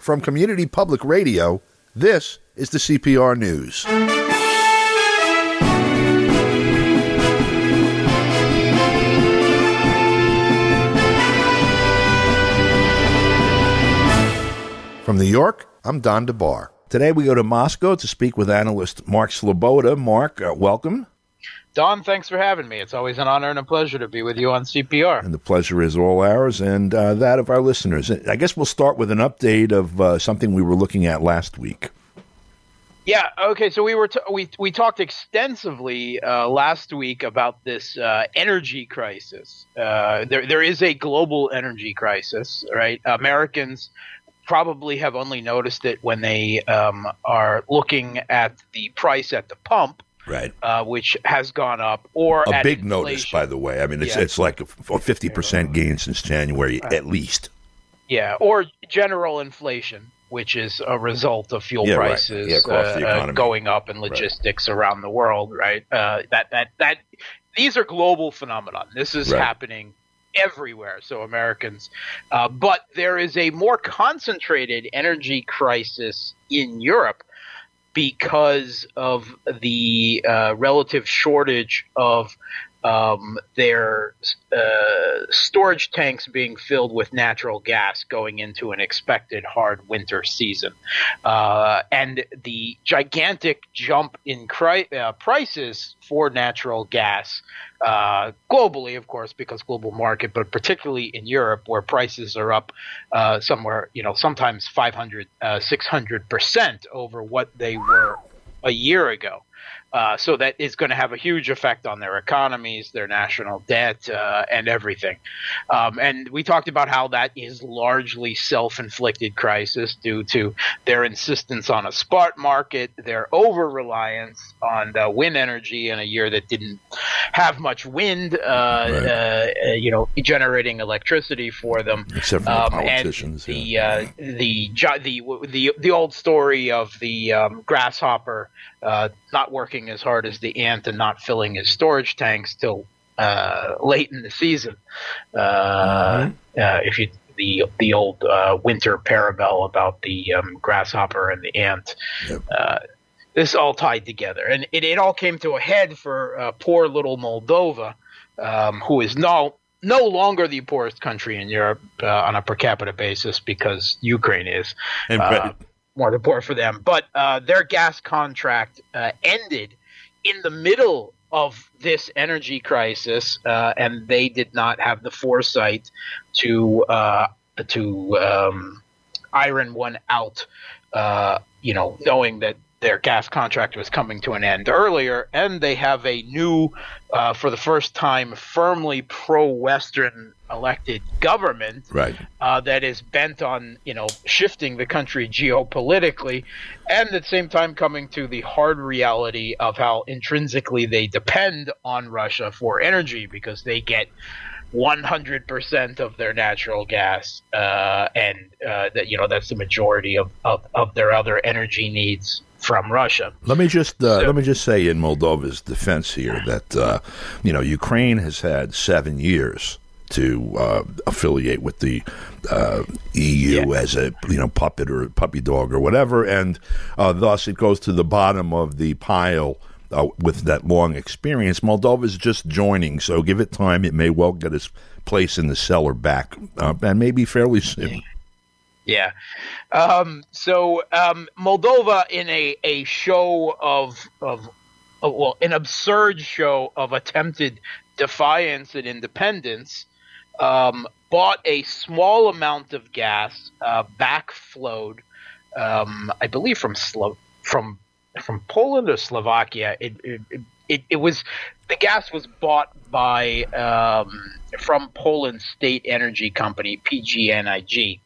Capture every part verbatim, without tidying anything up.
From Community Public Radio, this is the C P R News. From New York, I'm Don DeBar. Today we go to Moscow to speak with analyst Mark Sleboda. Mark, uh, welcome. Don, thanks for having me. It's always an honor and a pleasure to be with you on C P R. And the pleasure is all ours and uh, that of our listeners. I guess we'll start with an update of uh, something we were looking at last week. Yeah, okay, so we were t- we we talked extensively uh, last week about this uh, energy crisis. Uh, there there is a global energy crisis, right? Americans probably have only noticed it when they um, are looking at the price at the pump. Right, uh, which has gone up, or a at big inflation. Notice, by the way. I mean, it's yeah. it's like a fifty percent gain since January, right. At least. Yeah, or general inflation, which is a result of fuel yeah, prices right. yeah, uh, the uh, going up and logistics right. around the world. Right, uh, that that that these are global phenomenon. This is right. happening everywhere. So Americans, uh, but there is a more concentrated energy crisis in Europe, because of the uh, relative shortage of um, their uh, storage tanks being filled with natural gas going into an expected hard winter season. Uh, and the gigantic jump in cri- uh, prices for natural gas uh, globally, of course, because global market, but particularly in Europe, where prices are up uh, somewhere, you know, sometimes five hundred, uh, six hundred percent over what they were a year ago. Uh, so that is going to have a huge effect on their economies, their national debt, uh, and everything. Um, and we talked about how that is largely self-inflicted crisis due to their insistence on a spot market, their over-reliance on uh, wind energy in a year that didn't have much wind, uh, right. uh, you know, generating electricity for them. Except for the um, politicians. And the, yeah. uh, the, the, the, the old story of the um, grasshopper uh, not working as hard as the ant and not filling his storage tanks till uh, late in the season. Uh, mm-hmm. uh, if you the the old uh, winter parable about the um, grasshopper and the ant, yep. uh, this all tied together, and it, it all came to a head for uh, poor little Moldova, um, who is no no longer the poorest country in Europe uh, on a per capita basis because Ukraine is. And, uh, more than poor for them, but uh, their gas contract uh, ended in the middle of this energy crisis, uh, and they did not have the foresight to uh, to um, iron one out. Uh, you know, knowing that their gas contract was coming to an end earlier, and they have a new, uh, for the first time, firmly pro-Western elected government, right. uh, that is bent on, you know, shifting the country geopolitically, and at the same time coming to the hard reality of how intrinsically they depend on Russia for energy, because they get one hundred percent of their natural gas, uh, and uh, that you know that's the majority of, of, of their other energy needs from Russia. Let me just uh, so, let me just say in Moldova's defense here that uh, you know Ukraine has had seven years to uh, affiliate with the uh, E U yeah. as a you know puppet or puppy dog or whatever, and uh, thus it goes to the bottom of the pile. Uh, with that long experience, Moldova is just joining, so give it time. It may well get its place in the cellar back, uh, and maybe fairly soon. Yeah. Um, so um, Moldova, in a, a show of of uh, well, an absurd show of attempted defiance and independence, um, bought a small amount of gas, uh, backflowed, um, I believe from Slo- from. from Poland or Slovakia. It, it it it was the gas was bought by um, from Poland's state energy company P G N I G,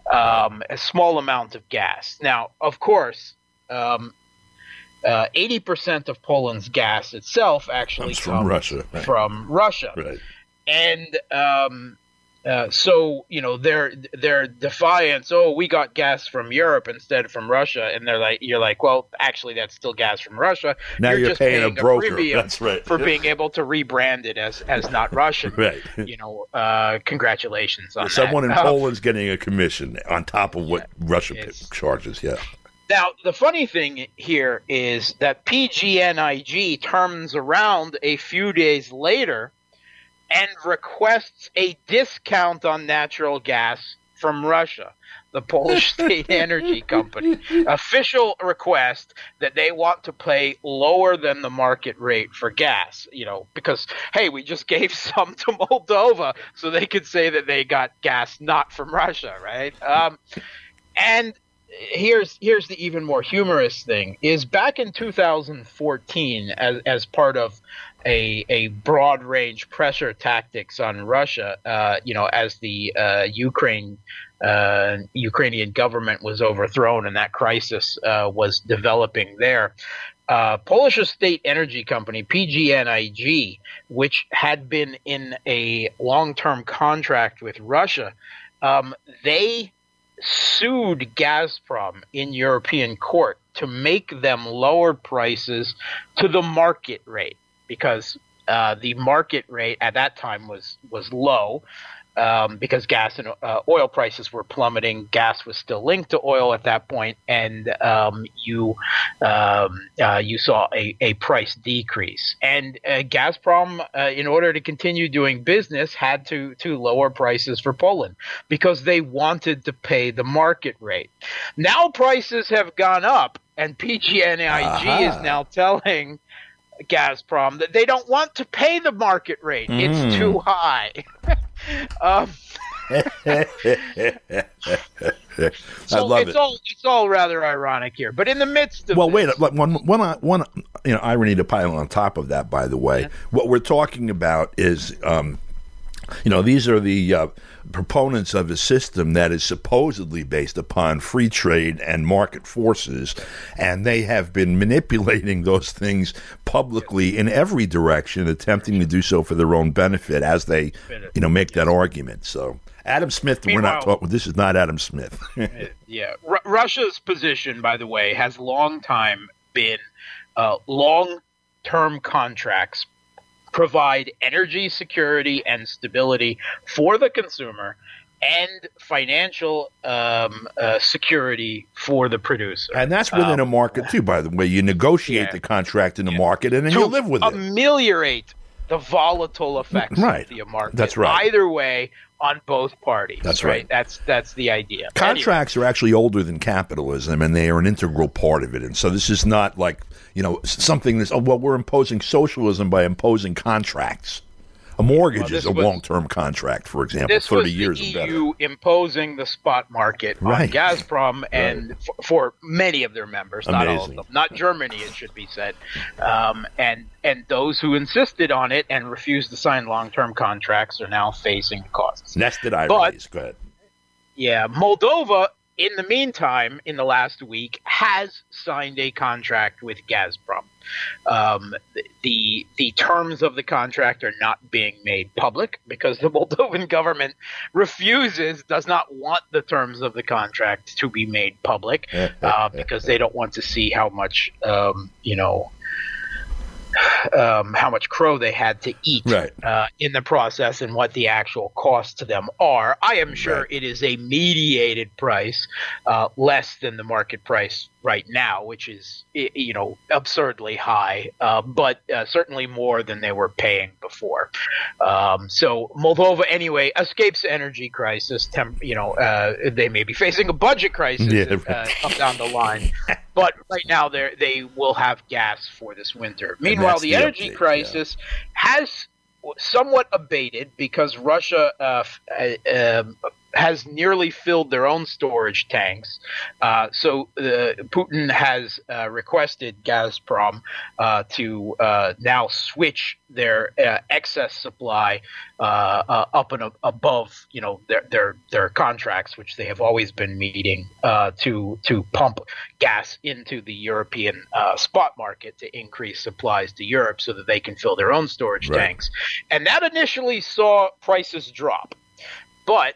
um, a small amount of gas. Now, of course, um, uh, eighty percent of Poland's gas itself actually comes comes from Russia. Right. From Russia, right. and um, Uh, so, you know, their their defiance, oh, we got gas from Europe instead from Russia. And they're like, you're like, well, actually, that's still gas from Russia. Now you're, you're just paying, paying a broker. A premium that's right. for being able to rebrand it as, as not Russian. Right. You know, uh, congratulations on Someone that. in Um, Poland's getting a commission on top of what yeah, Russia charges, yeah. Now, the funny thing here is that P G N I G turns around a few days later and requests a discount on natural gas from Russia, the Polish state energy company. Official request that they want to pay lower than the market rate for gas, you know, because, hey, we just gave some to Moldova so they could say that they got gas not from Russia, right? Um, and here's here's the even more humorous thing, is back in two thousand fourteen, as, as part of a a broad range pressure tactics on Russia, uh, you know, as the uh, Ukraine uh, Ukrainian government was overthrown and that crisis uh, was developing there. Uh, Polish state energy company P G N I G, which had been in a long-term contract with Russia, um, they sued Gazprom in European court to make them lower prices to the market rate, because uh, the market rate at that time was was low, um, because gas and uh, oil prices were plummeting. Gas was still linked to oil at that point, and um, you um, uh, you saw a, a price decrease. And uh, Gazprom, uh, in order to continue doing business, had to to lower prices for Poland because they wanted to pay the market rate. Now prices have gone up, and P G N I G uh-huh. is now telling Gazprom that they don't want to pay the market rate. Mm. It's too high. um, so I love it's it. all it's all rather ironic here. But in the midst of well, this, wait, one one one you know irony to pile on top of that. By the way, yeah. What we're talking about is, um, you know, these are the uh, proponents of a system that is supposedly based upon free trade and market forces, and they have been manipulating those things publicly in every direction, attempting to do so for their own benefit as they, you know, make that argument. So Adam Smith, Meanwhile, we're not talking. This is not Adam Smith. yeah, R- Russia's position, by the way, has long time been uh, long-term contracts provide energy security and stability for the consumer and financial um, uh, security for the producer. And that's within um, a market, too, by the way. You negotiate yeah, the contract in the yeah. market, and then to you live with it. Ameliorate the volatile effects right. of the market. That's right. Either way, on both parties. That's right. right. That's that's the idea. Contracts anyway. are actually older than capitalism, and they are an integral part of it. And so this is not like, you know, something that's, oh, well, we're imposing socialism by imposing contracts. A mortgage well, is a was, long-term contract, for example, this thirty was years the or better. E U imposing the spot market right. on Gazprom and right. f- for many of their members, Amazing. not all of them, not Germany, it should be said, um, and and those who insisted on it and refused to sign long-term contracts are now facing costs. Nested ironies. Go ahead. Yeah, Moldova, in the meantime, in the last week, has signed a contract with Gazprom. Um, the the terms of the contract are not being made public because the Moldovan government refuses, does not want the terms of the contract to be made public uh, because they don't want to see how much, um, you know, um, how much crow they had to eat right. uh, in the process and what the actual costs to them are. I am sure right. it is a mediated price, uh, less than the market price right now, which is, you know, absurdly high, uh, but uh, certainly more than they were paying before. Um, so Moldova, anyway, escapes energy crisis. Temp- you know, uh, they may be facing a budget crisis yeah, if, uh, come down the line, but right now they they will have gas for this winter. Meanwhile, the, the energy update, crisis yeah. has somewhat abated because Russia uh, uh, has nearly filled their own storage tanks. Uh, so uh, Putin has uh, requested Gazprom uh, to uh, now switch their uh, excess supply uh, uh, up and above, you know, their their their contracts, which they have always been meeting, uh, to to pump gas into the European uh, spot market to increase supplies to Europe so that they can fill their own storage right. tanks. And that initially saw prices drop. but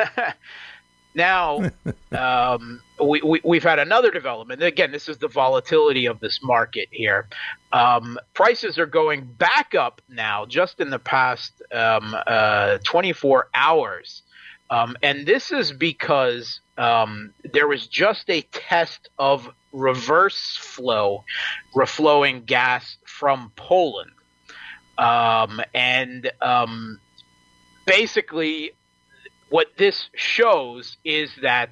now um, we, we, we've had another development. Again, this is the volatility of this market here. Um, prices are going back up now just in the past um, uh, twenty-four hours. Um, and this is because um, there was just a test of reverse flow, reflowing gas from Poland. Um, and um, basically what this shows is that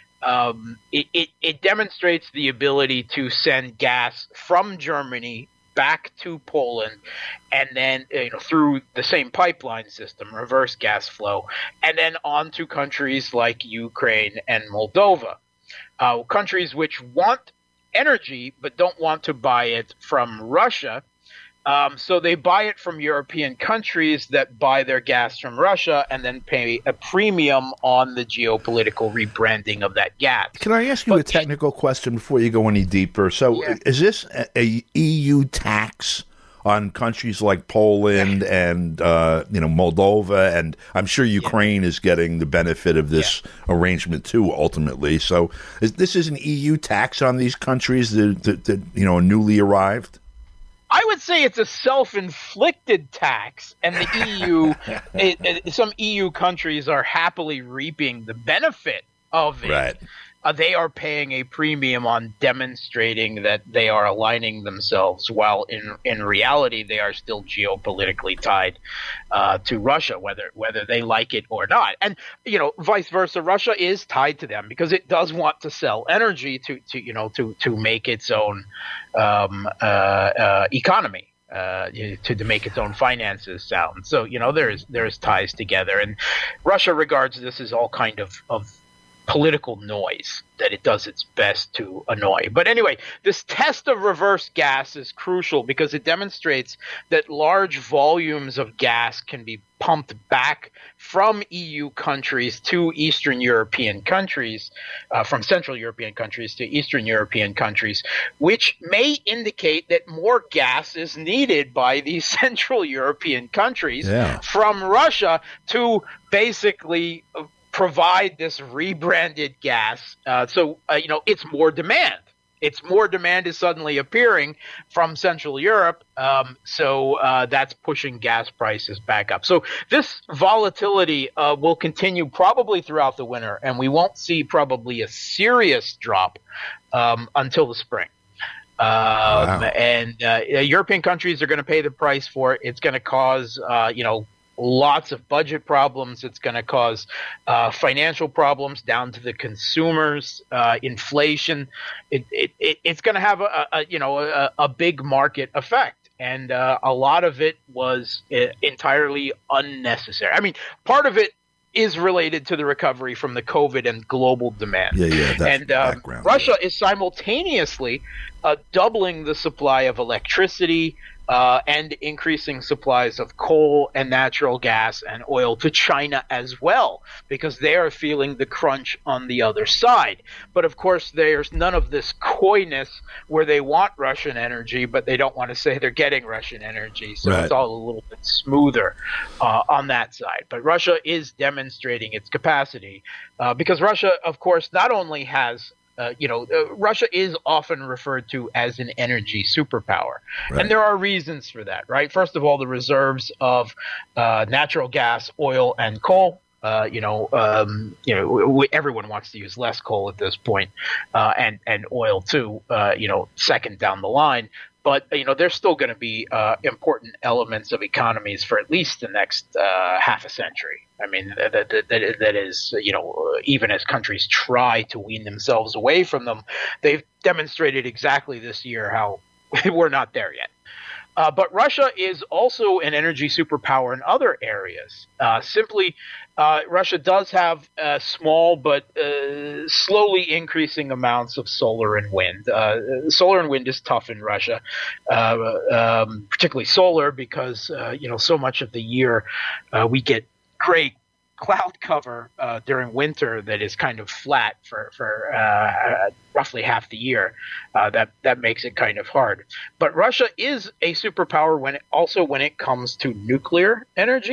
um, it, it, it demonstrates the ability to send gas from Germany back to Poland, and then you know through the same pipeline system, reverse gas flow, and then on to countries like Ukraine and Moldova, uh, countries which want energy but don't want to buy it from Russia. Um, so they buy it from European countries that buy their gas from Russia and then pay a premium on the geopolitical rebranding of that gas. Can I ask you but, a technical question before you go any deeper? So yeah. Is this a, a E U tax on countries like Poland and uh, you know Moldova, and I'm sure Ukraine yeah. is getting the benefit of this yeah. arrangement too ultimately. So is, this is an E U tax on these countries that, that, that you know are newly arrived? I would say it's a self-inflicted tax, and the E U, it, it, some E U countries are happily reaping the benefit of it. Right. Uh, they are paying a premium on demonstrating that they are aligning themselves, while in in reality they are still geopolitically tied uh, to Russia, whether whether they like it or not. And you know, vice versa, Russia is tied to them because it does want to sell energy to, to you know to to make its own um, uh, uh, economy. Uh, to, to make its own finances sound. So you know there's there's ties together, and Russia regards this as all kind of of political noise that it does its best to annoy. But anyway, this test of reverse gas is crucial because it demonstrates that large volumes of gas can be pumped back from E U countries to Eastern European countries, uh, from Central European countries to Eastern European countries, which may indicate that more gas is needed by these Central European countries yeah. from Russia to basically provide this rebranded gas. Uh, so, uh, you know, it's more demand. It's more demand is suddenly appearing from Central Europe. Um, so uh, that's pushing gas prices back up. So this volatility uh, will continue probably throughout the winter, and we won't see probably a serious drop um, until the spring. Um, wow. And uh, European countries are going to pay the price for it. It's going to cause, uh, you know, lots of budget problems. It's going to cause uh, financial problems down to the consumers, uh, inflation. It, it, it it's going to have a, a you know a, a big market effect, and uh, a lot of it was uh, entirely unnecessary. I mean, part of it is related to the recovery from the COVID and global demand. Yeah, yeah. That's and um, Russia yeah. is simultaneously uh, doubling the supply of electricity. Uh, and increasing supplies of coal and natural gas and oil to China as well, because they are feeling the crunch on the other side. But of course, there's none of this coyness where they want Russian energy, but they don't want to say they're getting Russian energy. So right. it's all a little bit smoother uh, on that side. But Russia is demonstrating its capacity uh, because Russia, of course, not only has Uh, you know, uh, Russia is often referred to as an energy superpower. Right. And there are reasons for that, right? First of all, the reserves of uh, natural gas, oil, and coal. Uh, you know, um, you know, we, everyone wants to use less coal at this point, uh, and and oil too. Uh, you know, second down the line. But, you know, there's still going to be uh, important elements of economies for at least the next uh, half a century. I mean, that, that, that, that is, you know, even as countries try to wean themselves away from them, they've demonstrated exactly this year how we're not there yet. Uh, but Russia is also an energy superpower in other areas. Uh, simply, uh, Russia does have uh, small but uh, slowly increasing amounts of solar and wind. Uh, solar and wind is tough in Russia, uh, um, particularly solar, because uh, you know so much of the year uh, we get great cloud cover uh, during winter that is kind of flat for for uh, roughly half the year. Uh, that that makes it kind of hard. But Russia is a superpower when it, also when it comes to nuclear energy.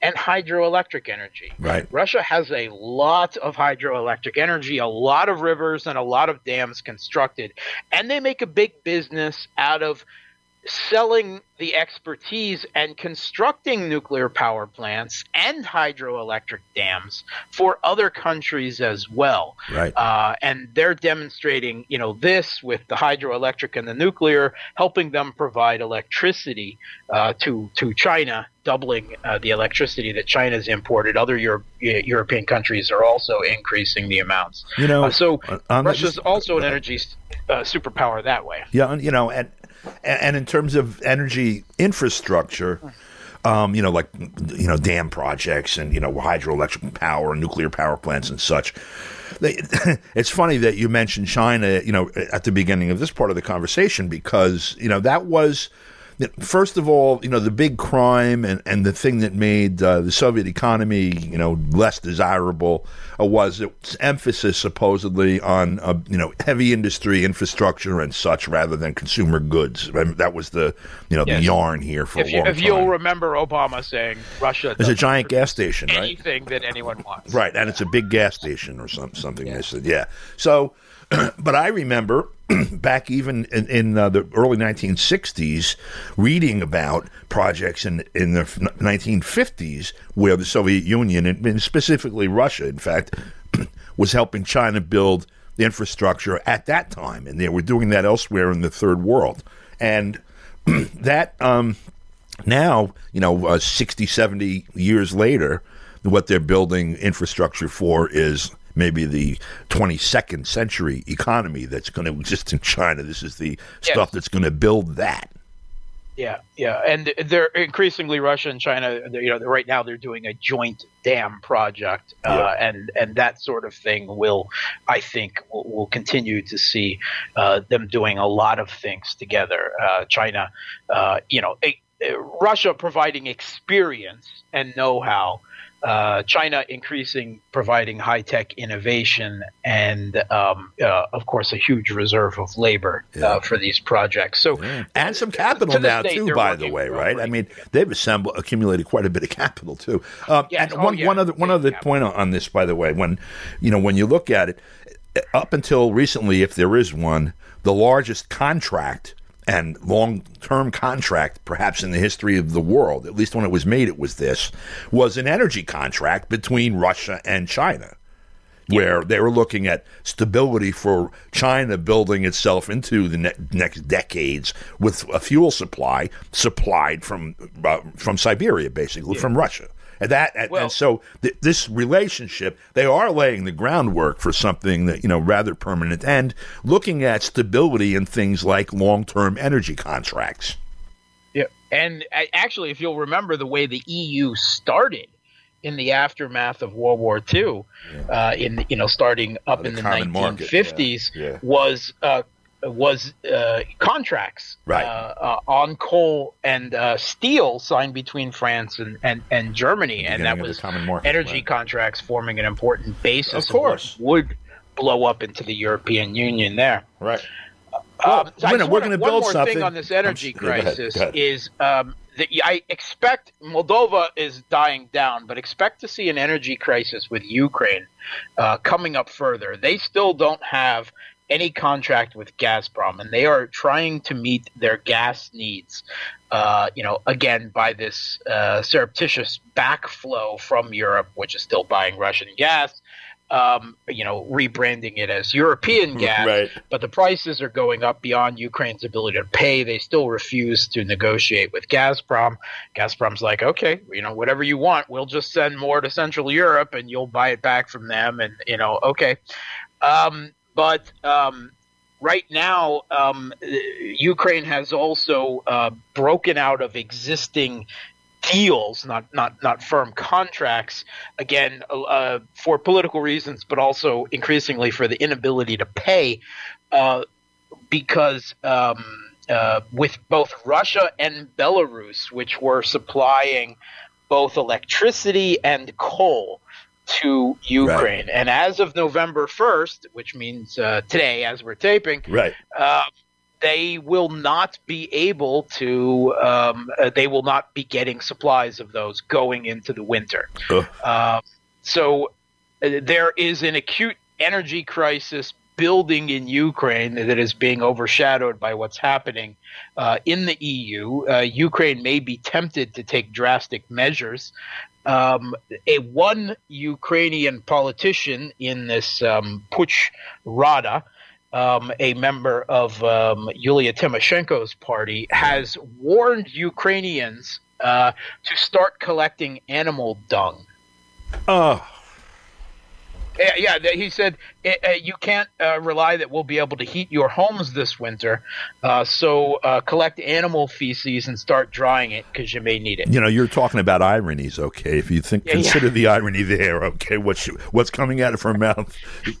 and hydroelectric energy. Right. Russia has a lot of hydroelectric energy, a lot of rivers, and a lot of dams constructed. And they make a big business out of selling the expertise and constructing nuclear power plants and hydroelectric dams for other countries as well. Right. Uh, and they're demonstrating, you know, this with the hydroelectric and the nuclear, helping them provide electricity uh, to to China, doubling uh, the electricity that China's imported. Other Euro- European countries are also increasing the amounts. You know, uh, so um, Russia's just, also an energy uh, superpower that way. Yeah, you know, and and in terms of energy infrastructure, um, you know, like, you know, dam projects and, you know, hydroelectric power and nuclear power plants and such. They, it's funny that you mentioned China, you know, at the beginning of this part of the conversation, because, you know, that was, first of all, you know, the big crime and, and the thing that made uh, the Soviet economy, you know, less desirable uh, was its emphasis supposedly on, uh, you know, heavy industry infrastructure and such rather than consumer goods. I mean, that was the, you know, yes. the yarn here for if a you, long if time. You'll remember Obama saying Russia is a giant gas station, right? Anything that anyone wants. Right, and it's a big gas station or some, something. Yeah. They said, yeah. So, but I remember back even in, in uh, the early nineteen sixties, reading about projects in, in the nineteen fifties where the Soviet Union, and specifically Russia, in fact, was helping China build the infrastructure at that time. And they were doing that elsewhere in the third world. And that um, now, you know, uh, sixty, seventy years later, what they're building infrastructure for is maybe the twenty-second century economy that's going to exist in China. This is the yes. stuff that's going to build that. Yeah, yeah, and they're increasingly Russia and China. You know, right now they're doing a joint dam project, uh, yeah. and and that sort of thing will, I think, will, will continue to see uh, them doing a lot of things together. Uh, China, uh, you know, a, a Russia providing experience and know-how. Uh, China increasing, providing high-tech innovation, and um, uh, of course a huge reserve of labor yeah. uh, for these projects. So, yeah. and some capital to now date, too. By the way, right? I mean, they've assembled, accumulated quite a bit of capital too. Um, yes. And one, oh, yeah. one other, one other point on this, by the way, when you know when you look at it, up until recently, if there is one, the largest contract and long-term contract, perhaps in the history of the world, at least when it was made, it was this, was an energy contract between Russia and China, where they were looking at stability for China building itself into the ne- next decades with a fuel supply supplied from uh, from Siberia, basically, yeah. from Russia. And that, and, well, and so th- this relationship, they are laying the groundwork for something that, you know, rather permanent, and looking at stability in things like long-term energy contracts. Yeah, and actually, if you'll remember the way the E U started in the aftermath of World War Two, yeah. uh, in you know, starting up uh, the in the nineteen fifties, yeah. Yeah. was uh, was uh, contracts right. uh, uh, on coal and uh, steel signed between France and, and, and Germany, and that was market, energy right. contracts forming an important basis. Of course, of would blow up into the European Union there. Right. Well, um, so we're going to build one more something thing on this energy I'm, crisis go ahead, go ahead. is um, that I expect Moldova is dying down, but expect to see an energy crisis with Ukraine uh, coming up further. They still don't have any contract with Gazprom, and they are trying to meet their gas needs, uh, you know, again, by this uh, surreptitious backflow from Europe, which is still buying Russian gas, um, you know, rebranding it as European gas, right. but the prices are going up beyond Ukraine's ability to pay. They still refuse to negotiate with Gazprom. Gazprom's like, okay, you know, whatever you want, we'll just send more to Central Europe and you'll buy it back from them, and, you know, okay. Um, But um, right now, um, Ukraine has also uh, broken out of existing deals, not not not firm contracts, again, uh, for political reasons, but also increasingly for the inability to pay, uh, because um, uh, with both Russia and Belarus, which were supplying both electricity and coal to Ukraine. Right. And as of November first, which means uh, today, as we're taping, right. uh, they will not be able to, um, uh, they will not be getting supplies of those going into the winter. Uh, so uh, there is an acute energy crisis building in Ukraine that is being overshadowed by what's happening uh, in the E U. Uh, Ukraine may be tempted to take drastic measures. Um, a one Ukrainian politician in this um, Putsch Rada, um, a member of um, Yulia Tymoshenko's party, has warned Ukrainians uh, to start collecting animal dung. Oh. Yeah, yeah, he said uh, you can't uh, rely that we'll be able to heat your homes this winter, uh, so uh, collect animal feces and start drying it because you may need it. You know, you're talking about ironies, okay? If you think, yeah, consider yeah. the irony there, okay? What's what's coming out of her mouth?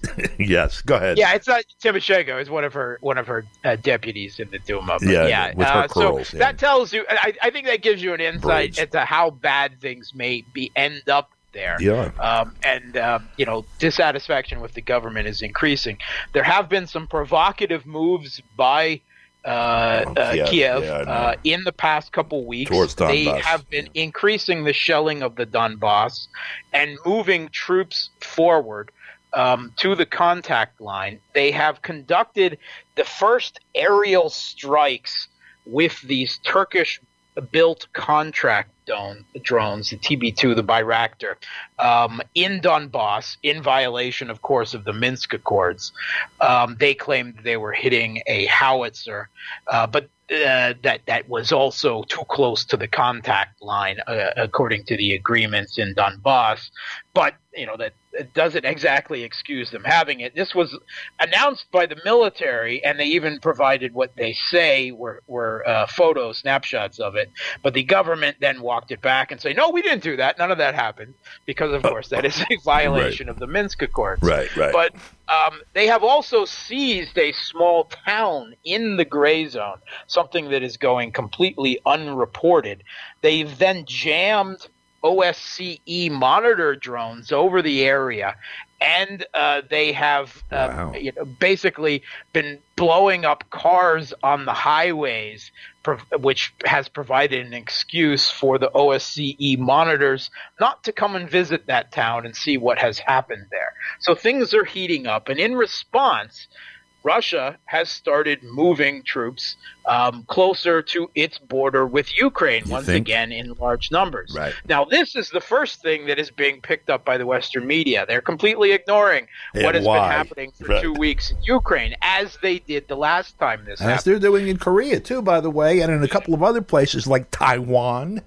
Yes, go ahead. Yeah, it's not Tymoshenko. It's one of her one of her uh, deputies in the Duma. But yeah, yeah, with her uh, curls. So yeah. that tells you. I, I think that gives you an insight Braids. into how bad things may be end up there. Yeah. Um, and, uh, you know, dissatisfaction with the government is increasing. There have been some provocative moves by uh, uh, Kiev, Kiev yeah, uh, in the past couple weeks. Towards they Donbass. have been increasing the shelling of the Donbass and moving troops forward um, to the contact line. They have conducted the first aerial strikes with these Turkish built contract drone, drones, the T B two, the Bayraktar, um, in Donbass, in violation, of course, of the Minsk Accords. Um, they claimed they were hitting a howitzer, uh, but uh, that that was also too close to the contact line, uh, according to the agreements in Donbass. But you know that it doesn't exactly excuse them having it. This was announced by the military, and they even provided what they say were were uh, photo snapshots of it. But the government then walked it back and say, "No, we didn't do that. None of that happened," because of course that is a violation right. of the Minsk Accords. Right, right. But um, they have also seized a small town in the gray zone, something that is going completely unreported. They've then jammed O S C E monitor drones over the area, and uh, they have uh, wow. you know, basically been blowing up cars on the highways, prov- which has provided an excuse for the O S C E monitors not to come and visit that town and see what has happened there. So things are heating up, and in response, Russia has started moving troops um, closer to its border with Ukraine, you once think? again in large numbers. Right. Now, this is the first thing that is being picked up by the Western media. They're completely ignoring Yeah, what has why? been happening for Right. two weeks in Ukraine, as they did the last time this As happened. they're doing in Korea, too, by the way, and in a couple of other places like Taiwan.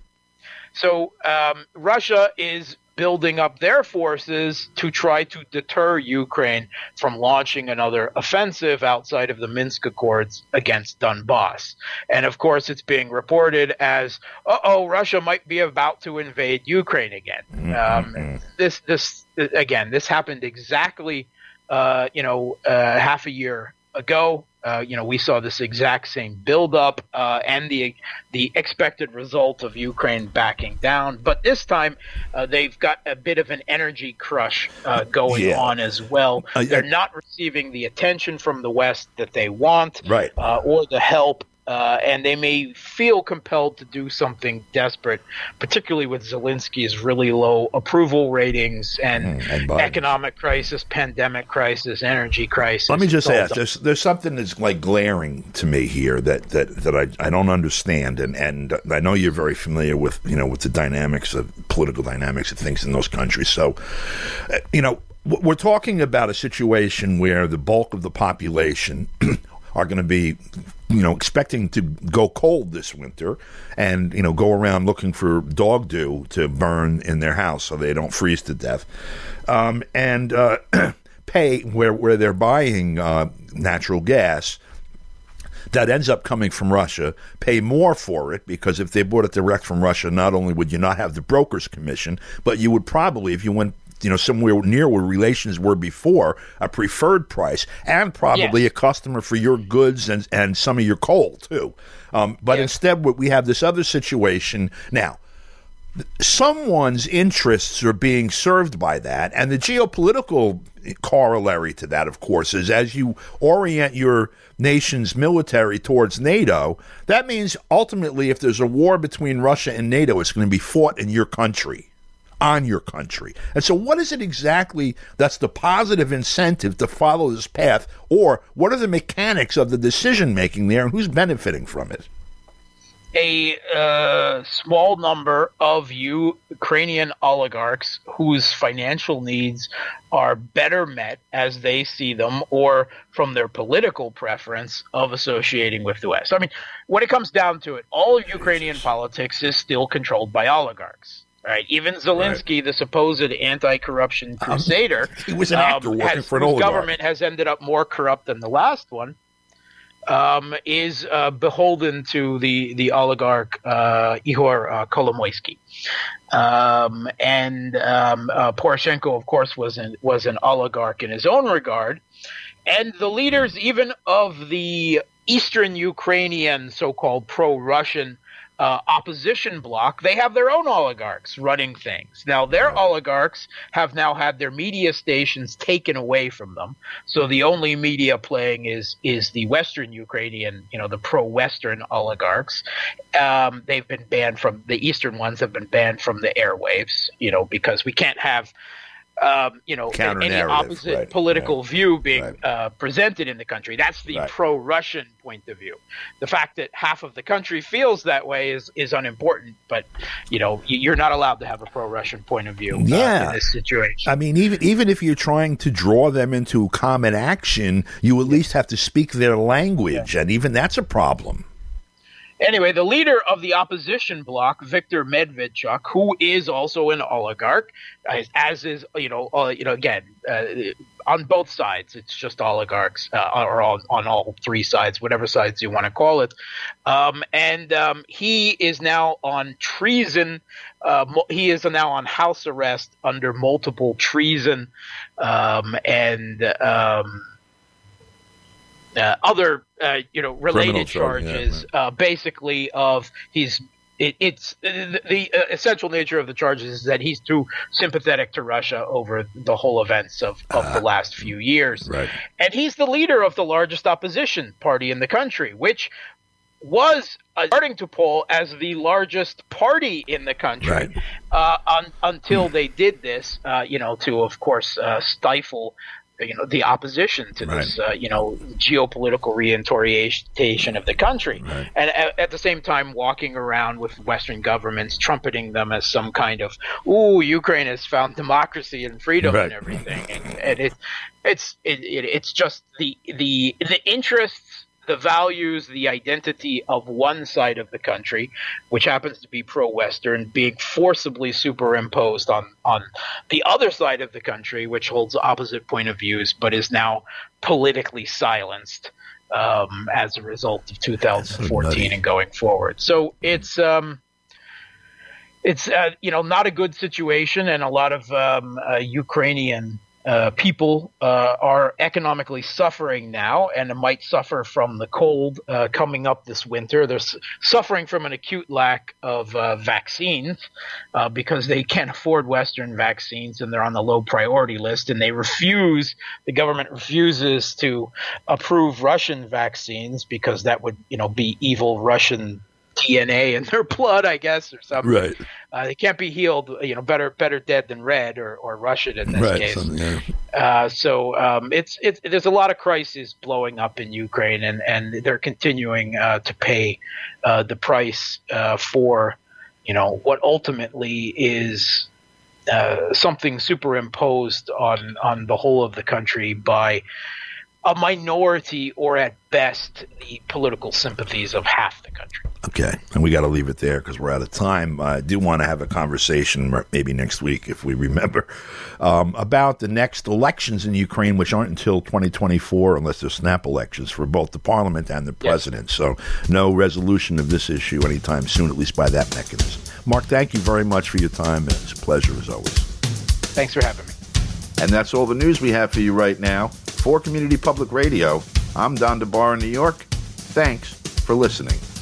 So um, Russia is building up their forces to try to deter Ukraine from launching another offensive outside of the Minsk Accords against Donbass. And of course, it's being reported as, uh-oh, Russia might be about to invade Ukraine again. Mm-hmm. Um, this, this, again, this happened exactly, uh, you know, uh, half a year ago. Uh, you know, we saw this exact same buildup uh, and the the expected result of Ukraine backing down. But this time, uh, they've got a bit of an energy crush uh, going Yeah. on as well. Uh, They're not receiving the attention from the West that they want, Right. uh, or the help. Uh, and they may feel compelled to do something desperate, particularly with Zelensky's really low approval ratings and, Mm, and Biden. economic crisis, pandemic crisis, energy crisis. Let me just It's all ask: done. there's there's something that's like glaring to me here that that, that I, I don't understand, and, and I know you're very familiar with you know with the dynamics of political dynamics of things in those countries. So, uh, you know, w- we're talking about a situation where the bulk of the population are going to be, you know, expecting to go cold this winter and, you know, go around looking for dog dew to burn in their house so they don't freeze to death. Um, and uh, pay where, where they're buying uh, natural gas that ends up coming from Russia, pay more for it, because if they bought it direct from Russia, not only would you not have the broker's commission, but you would probably, if you went you know, somewhere near where relations were before, a preferred price, and probably Yes. a customer for your goods and, and some of your coal, too. Um, but Yes. instead, we have this other situation. Now, someone's interests are being served by that, and the geopolitical corollary to that, of course, is as you orient your nation's military towards NATO, that means ultimately if there's a war between Russia and NATO, it's going to be fought in your country, on your country. And so what is it exactly that's the positive incentive to follow this path, or what are the mechanics of the decision-making there, and who's benefiting from it? A uh, small number of Ukrainian oligarchs whose financial needs are better met as they see them, or from their political preference of associating with the West. I mean, when it comes down to it, all of Ukrainian politics is still controlled by oligarchs. Right, even Zelensky, right. the supposed anti-corruption crusader, um, he was an actor um, working has, for an oligarch. Government has ended up more corrupt than the last one. Um, is uh, beholden to the the oligarch uh, Ihor uh, Kolomoisky, um, and um, uh, Poroshenko, of course, was an was an oligarch in his own regard, and the leaders even of the Eastern Ukrainian so-called pro-Russian Uh, opposition bloc, they have their own oligarchs running things. Now, their right. oligarchs have now had their media stations taken away from them. So the only media playing is is the Western Ukrainian, you know, the pro-Western oligarchs. Um, they've been banned from the Eastern ones have been banned from the airwaves, you know, because we can't have Um, you know, any opposite right, political right, view being right. uh, presented in the country. That's the right. pro-Russian point of view. The fact that half of the country feels that way is, is unimportant, but, you know, you're not allowed to have a pro-Russian point of view uh, yeah. in this situation. I mean, even even if you're trying to draw them into common action, you at least have to speak their language, yeah. and even that's a problem. Anyway, the leader of the opposition bloc, Viktor Medvedchuk, who is also an oligarch, as, as is, you know, uh, you know, again, uh, on both sides, it's just oligarchs, uh, or on, on all three sides, whatever sides you want to call it. Um, and um, he is now on treason. Uh, he is now on house arrest under multiple treason um, and um Uh, other, uh, you know, related Criminal charges, charge, yeah, right. uh, basically of he's it, it's the, the uh, essential nature of the charges is that he's too sympathetic to Russia over the whole events of, of uh, the last few years. Right. And he's the leader of the largest opposition party in the country, which was uh, starting to poll as the largest party in the country right. uh, un, until they did this, uh, you know, to, of course, uh, stifle you know, the opposition to right. this, uh, you know, geopolitical reorientation of the country. Right. And at, at the same time, walking around with Western governments, trumpeting them as some kind of, ooh, Ukraine has found democracy and freedom right. and everything. And, and it, it's, it, it, it's just the, the, the interests, the values, the identity of one side of the country, which happens to be pro-Western, being forcibly superimposed on, on the other side of the country, which holds opposite point of views, but is now politically silenced um, as a result of two thousand fourteen and going forward. So it's um, it's uh, you know not a good situation, and a lot of um, uh, Ukrainian Uh, people uh, are economically suffering now, and might suffer from the cold uh, coming up this winter. They're s- suffering from an acute lack of uh, vaccines uh, because they can't afford Western vaccines, and they're on the low priority list. And they refuse, the government refuses to approve Russian vaccines because that would, you know, be evil Russian D N A in their blood, I guess, or something. Right. Uh, they can't be healed, you know, better better dead than red, or, or Russian in this right, case. Yeah. Uh, so um, it's it's there's a lot of crises blowing up in Ukraine, and, and they're continuing uh, to pay uh, the price uh, for, you know, what ultimately is uh, something superimposed on on the whole of the country by a minority, or at best, the political sympathies of half the country. Okay, and we got to leave it there because we're out of time. I do want to have a conversation, maybe next week if we remember, um, about the next elections in Ukraine, which aren't until twenty twenty-four, unless they're snap elections for both the parliament and the president. Yes. So no resolution of this issue anytime soon, at least by that mechanism. Mark, thank you very much for your time. It's a pleasure as always. Thanks for having me. And that's all the news we have for you right now. For Community Public Radio, I'm Don DeBar in New York. Thanks for listening.